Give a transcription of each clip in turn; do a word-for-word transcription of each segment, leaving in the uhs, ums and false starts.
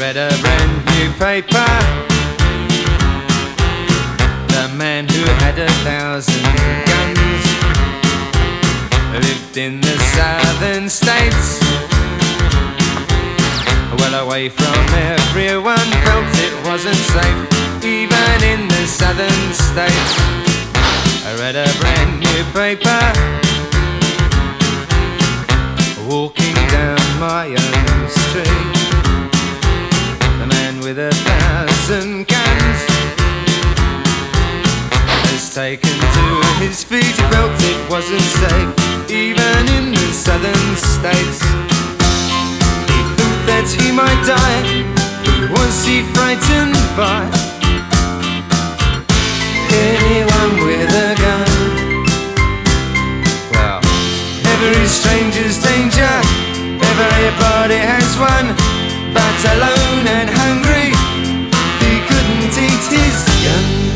read a brand new paper. The man who had a thousand guns lived in the southern states, well away from everyone, felt it wasn't safe, even in the southern states. I read a brand new paper, walking down my own street. The man with a thousand guns has taken to his feet. He felt it wasn't safe, even in the southern states. He thought that he might die. Who was he frightened by? Anyone with a gun. Well, every stranger's danger, everybody has one. But alone and hungry, he couldn't eat his gun.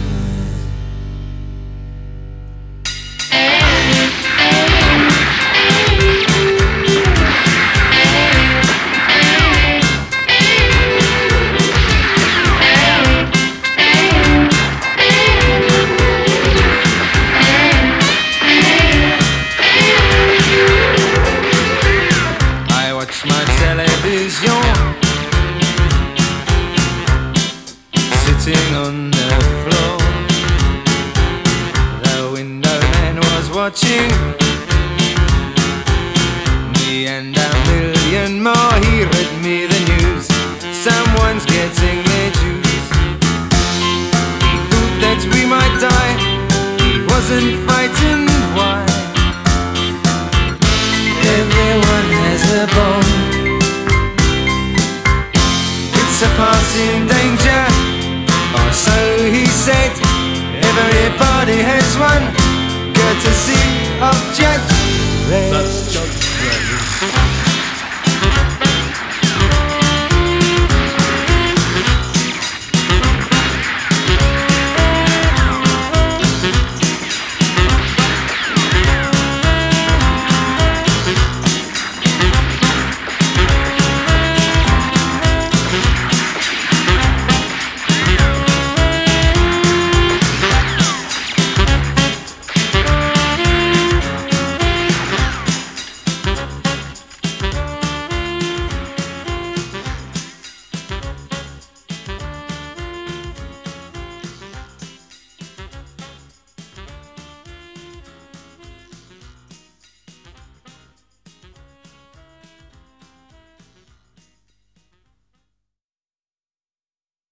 Sitting on the floor, the window man was watching me and a million more. He read me the news, someone's getting their dues. He thought that we might die, he wasn't frightened. Why? Everyone has a bomb, it's a passing danger, or so he said. Everybody has one, courtesy of Judge Red. That's Judge Red.